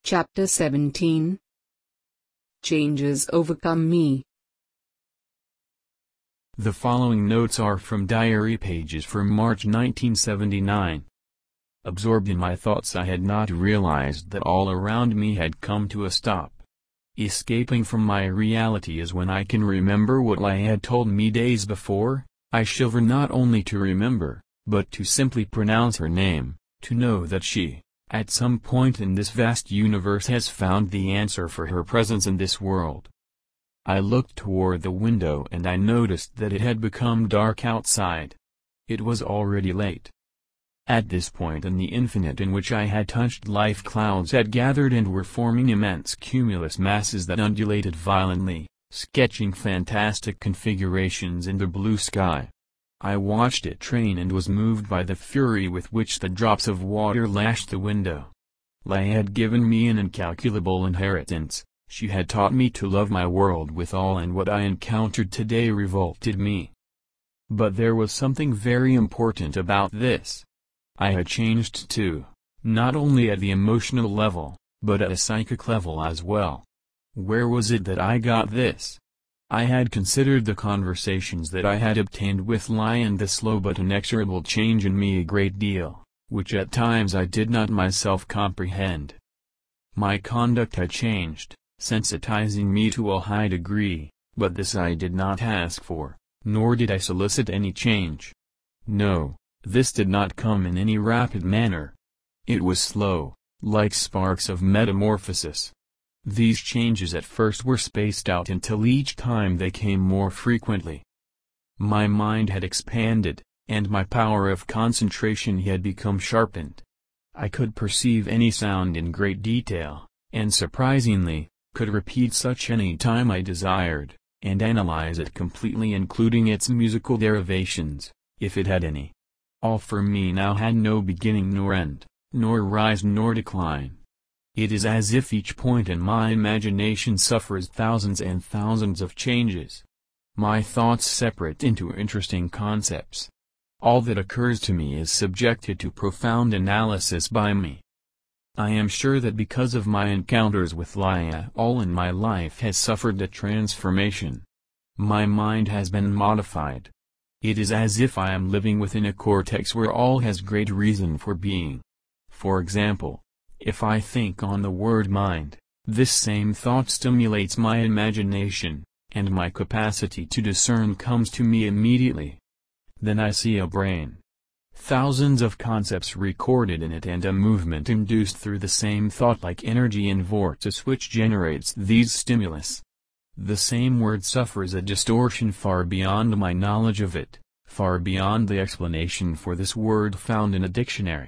Chapter 17. Changes overcome me. The following notes are from diary pages from March 1979. Absorbed in my thoughts, I had not realized that all around me had come to a stop. Escaping from my reality is when I can remember what Laia had told me days before. I shiver not only to remember, but to simply pronounce her name, to know that she, at some point in this vast universe, has found the answer for her presence in this world. I looked toward the window and I noticed that it had become dark outside. It was already late. At this point in the infinite in which I had touched life, clouds had gathered and were forming immense cumulus masses that undulated violently, sketching fantastic configurations in the blue sky. I watched it train and was moved by the fury with which the drops of water lashed the window. Laia had given me an incalculable inheritance. She had taught me to love my world with all, and what I encountered today revolted me. But there was something very important about this. I had changed too, not only at the emotional level, but at a psychic level as well. Where was it that I got this? I had considered the conversations that I had obtained with Laia and the slow but inexorable change in me a great deal, which at times I did not myself comprehend. My conduct had changed, sensitizing me to a high degree, but this I did not ask for, nor did I solicit any change. No, this did not come in any rapid manner. It was slow, like sparks of metamorphosis. These changes at first were spaced out until each time they came more frequently. My mind had expanded, and my power of concentration had become sharpened. I could perceive any sound in great detail, and surprisingly, could repeat such any time I desired, and analyze it completely, including its musical derivations, if it had any. All for me now had no beginning nor end, nor rise nor decline. It is as if each point in my imagination suffers thousands and thousands of changes. My thoughts separate into interesting concepts. All that occurs to me is subjected to profound analysis by me. I am sure that because of my encounters with Laia, all in my life has suffered a transformation. My mind has been modified. It is as if I am living within a cortex where all has great reason for being. For example, if I think on the word mind, this same thought stimulates my imagination, and my capacity to discern comes to me immediately. Then I see a brain. Thousands of concepts recorded in it, and a movement induced through the same thought, like energy in vortex which generates these stimulus. The same word suffers a distortion far beyond my knowledge of it, far beyond the explanation for this word found in a dictionary.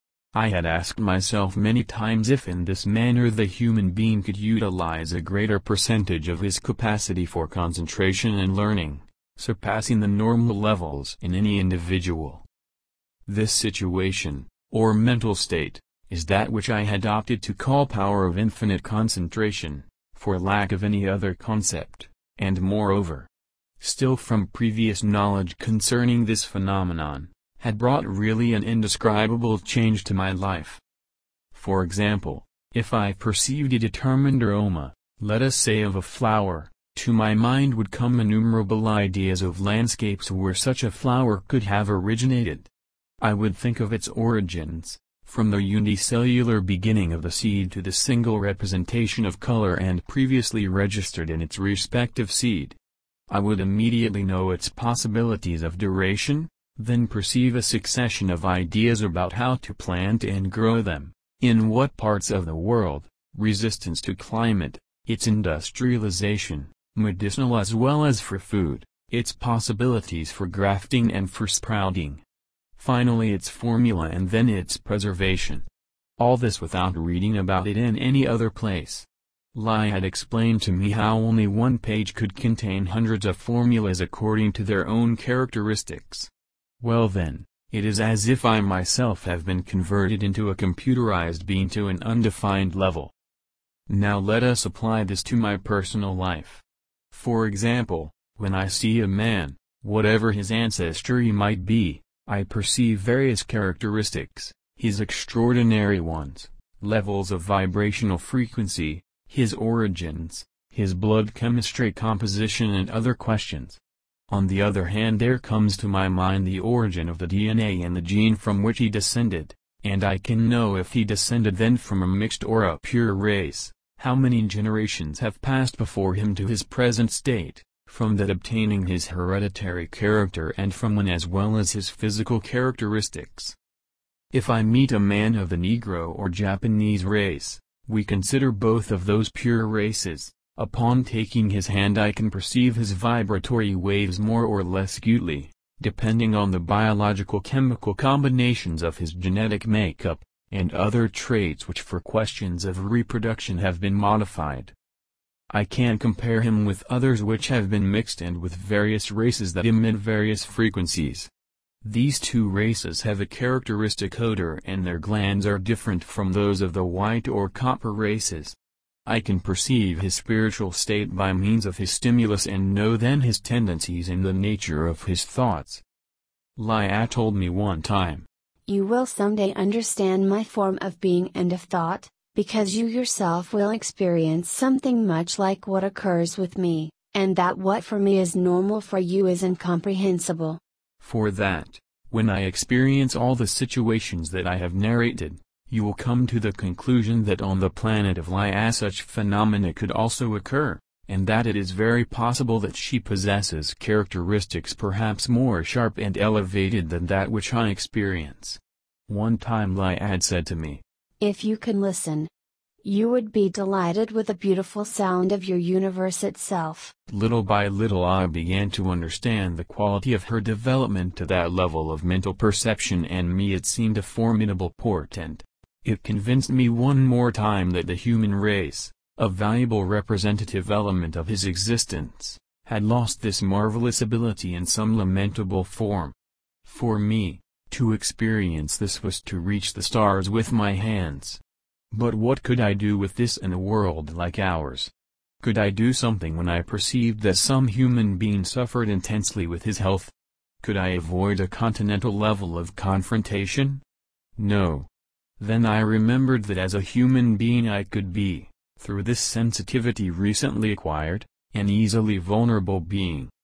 I had asked myself many times if in this manner the human being could utilize a greater percentage of his capacity for concentration and learning, surpassing the normal levels in any individual. This situation, or mental state, is that which I had opted to call power of infinite concentration, for lack of any other concept, and moreover, still from previous knowledge concerning this phenomenon, had brought really an indescribable change to my life. For example, if I perceived a determined aroma, let us say of a flower, to my mind would come innumerable ideas of landscapes where such a flower could have originated. I would think of its origins, from the unicellular beginning of the seed to the single representation of color and previously registered in its respective seed. I would immediately know its possibilities of duration, then perceive a succession of ideas about how to plant and grow them, in what parts of the world, resistance to climate, its industrialization, medicinal as well as for food, its possibilities for grafting and for sprouting. Finally its formula, and then its preservation. All this without reading about it in any other place. Laia had explained to me how only one page could contain hundreds of formulas according to their own characteristics. Well then, it is as if I myself have been converted into a computerized being to an undefined level. Now let us apply this to my personal life. For example, when I see a man, whatever his ancestry might be, I perceive various characteristics, his extraordinary ones, levels of vibrational frequency, his origins, his blood chemistry composition and other questions. On the other hand, there comes to my mind the origin of the DNA and the gene from which he descended, and I can know if he descended then from a mixed or a pure race, how many generations have passed before him to his present state, from that obtaining his hereditary character and from when as well as his physical characteristics. If I meet a man of the Negro or Japanese race, we consider both of those pure races. Upon taking his hand I can perceive his vibratory waves more or less acutely, depending on the biological-chemical combinations of his genetic makeup, and other traits which for questions of reproduction have been modified. I can compare him with others which have been mixed and with various races that emit various frequencies. These two races have a characteristic odor and their glands are different from those of the white or copper races. I can perceive his spiritual state by means of his stimulus and know then his tendencies and the nature of his thoughts. Lia told me one time, "You will someday understand my form of being and of thought, because you yourself will experience something much like what occurs with me, and that what for me is normal for you is incomprehensible." For that, when I experience all the situations that I have narrated, you will come to the conclusion that on the planet of Lia such phenomena could also occur, and that it is very possible that she possesses characteristics perhaps more sharp and elevated than that which I experience. One time Lia had said to me, "If you can listen, you would be delighted with the beautiful sound of your universe itself." Little by little I began to understand the quality of her development to that level of mental perception, and me it seemed a formidable portent. It convinced me one more time that the human race, a valuable representative element of his existence, had lost this marvelous ability in some lamentable form. For me, to experience this was to reach the stars with my hands. But what could I do with this in a world like ours? Could I do something when I perceived that some human being suffered intensely with his health? Could I avoid a continental level of confrontation? No. Then I remembered that as a human being I could be, through this sensitivity recently acquired, an easily vulnerable being.